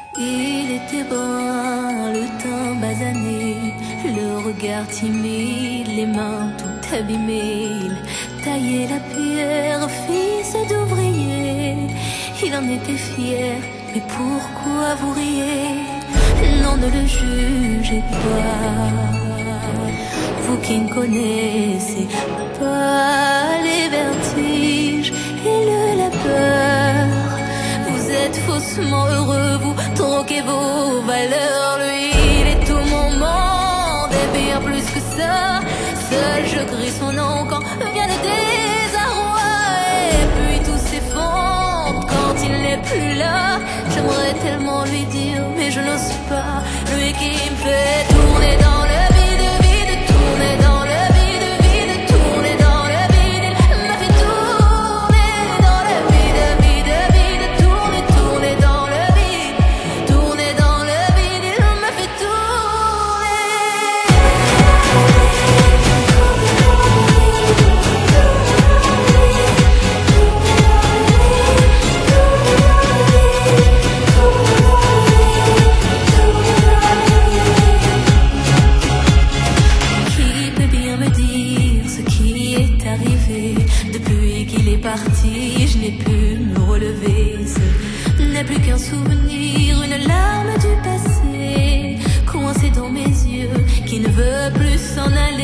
Il était brun, le teint basané, le regard timide, les mains tout abîmées. Il taillait la pierre, fils d'ouvrier. Il en était fier, mais pourquoi vous riez? Non, ne le jugez pas, vous qui ne connaissez pas les vertiges et le labeur. Vous êtes faussement heureux, vous troquez vos valeurs. Lui, il est tout mon monde et bien plus que ça. Seul je crie son nom quand vient le désarroi. Et puis tout s'effondre quand il n'est plus là. J'aimerais tellement lui dire, mais je n'ose pas. Lui qui me fait tourner dans le vide, vide, tourner dans le vide, vide, tourner dans le vide. Il m'a fait tourner dans le vide, vide, vide, tourner, tourner dans le vide, tourner dans le vide. Il m'a fait Depuis qu'il est parti, je n'ai pu me relever. Ce n'est plus qu'un souvenir, une larme du passé, coincée dans mes yeux, qui ne veut plus s'en aller.